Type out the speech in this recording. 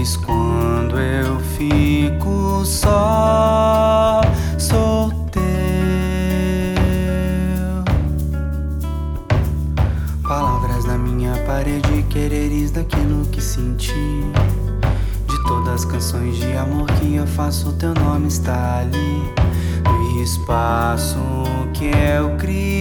Pois quando eu fico só, sou teu. Palavras na minha parede, quereres daquilo que senti. De todas as canções de amor que eu faço, teu nome está ali. No espaço que eu criei.